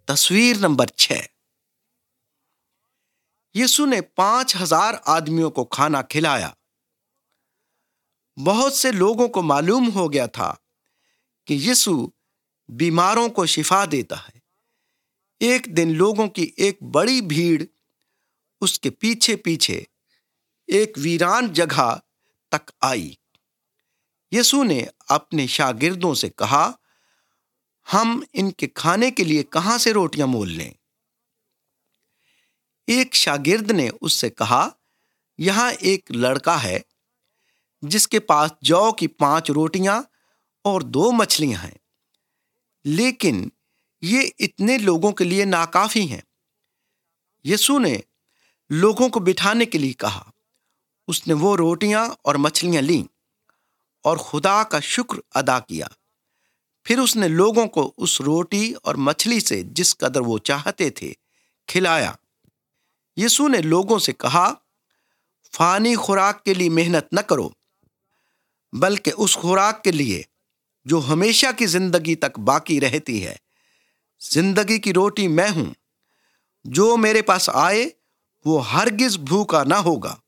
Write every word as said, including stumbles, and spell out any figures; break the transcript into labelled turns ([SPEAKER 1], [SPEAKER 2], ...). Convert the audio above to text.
[SPEAKER 1] تصویر نمبر چھ۔ یسوع نے پانچ ہزار آدمیوں کو کھانا کھلایا۔ بہت سے لوگوں کو معلوم ہو گیا تھا کہ یسوع بیماروں کو شفا دیتا ہے۔ ایک دن لوگوں کی ایک بڑی بھیڑ اس کے پیچھے پیچھے ایک ویران جگہ تک آئی۔ یسوع نے اپنے شاگردوں سے کہا، ہم ان کے کھانے کے لیے کہاں سے روٹیاں مول لیں؟ ایک شاگرد نے اس سے کہا، یہاں ایک لڑکا ہے جس کے پاس جو کی پانچ روٹیاں اور دو مچھلیاں ہیں، لیکن یہ اتنے لوگوں کے لیے ناکافی ہیں۔ یسوع نے لوگوں کو بٹھانے کے لیے کہا۔ اس نے وہ روٹیاں اور مچھلیاں لیں اور خدا کا شکر ادا کیا۔ پھر اس نے لوگوں کو اس روٹی اور مچھلی سے جس قدر وہ چاہتے تھے کھلایا۔ یسوع نے لوگوں سے کہا، فانی خوراک کے لیے محنت نہ کرو، بلکہ اس خوراک کے لیے جو ہمیشہ کی زندگی تک باقی رہتی ہے۔ زندگی کی روٹی میں ہوں، جو میرے پاس آئے وہ ہرگز بھوکا نہ ہوگا،